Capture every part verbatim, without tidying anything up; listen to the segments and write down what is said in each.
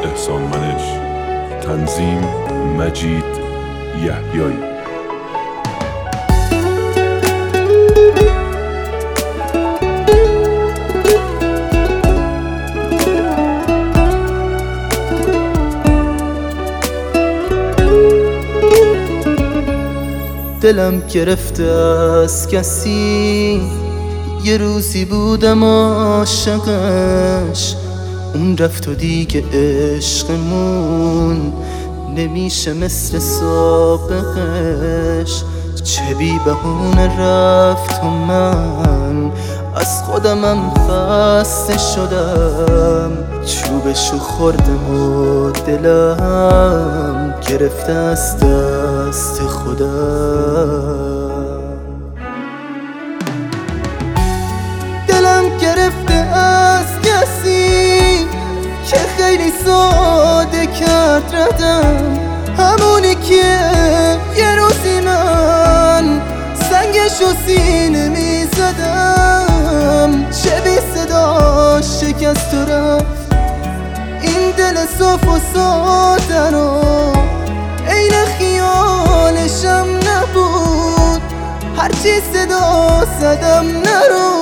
احسان منش، تنظیم مجید یحیایی. دلم گرفته از کسی، یه روزی بودم عاشقش، اون رفت و دیگه عشقمون نمیشه مثل سابقش. چه بی بهونه رفت و من از خودمم خسته شدم، چوبشو خوردم و دلم گرفته از دست خودم. دلم گرفته از کسی که خیلی ساده کرد ردم، همونی که یه روزی من سنگشو سینه میزدم، چه بی صدا شکست و رفت این دل صاف و ساده رو، عین خیالشم نبود هرچی صدا زدم نرو.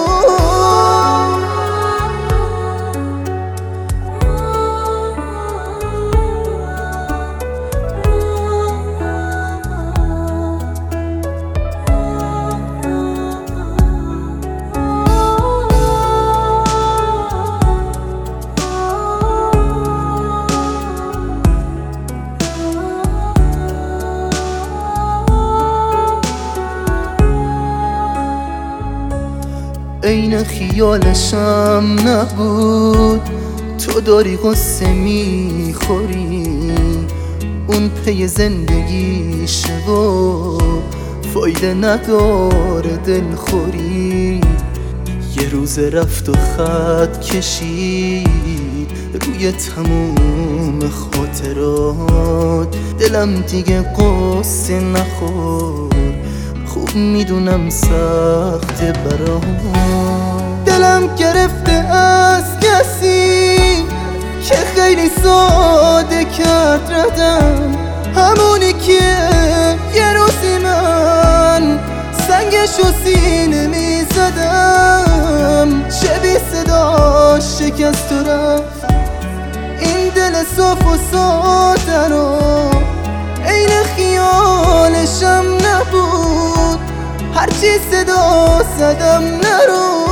عین خیالشم نبود، تو داری قصه میخوری، اون پی زندگیشه و فایده نداره دلخوری. یه روز رفت و خط کشید روی تموم خاطرات، دلم دیگه قصه نخور، خوب میدونم سخت برام. دلم گرفته از کسی که خیلی ساده کرد ردم، همونی که یه روزی من سنگشو سینه میزدم، چه بی صدا شکست و رفت این دل صاف و ساده رو، عین خیالشم نبود هرچی صدا زدم نرو.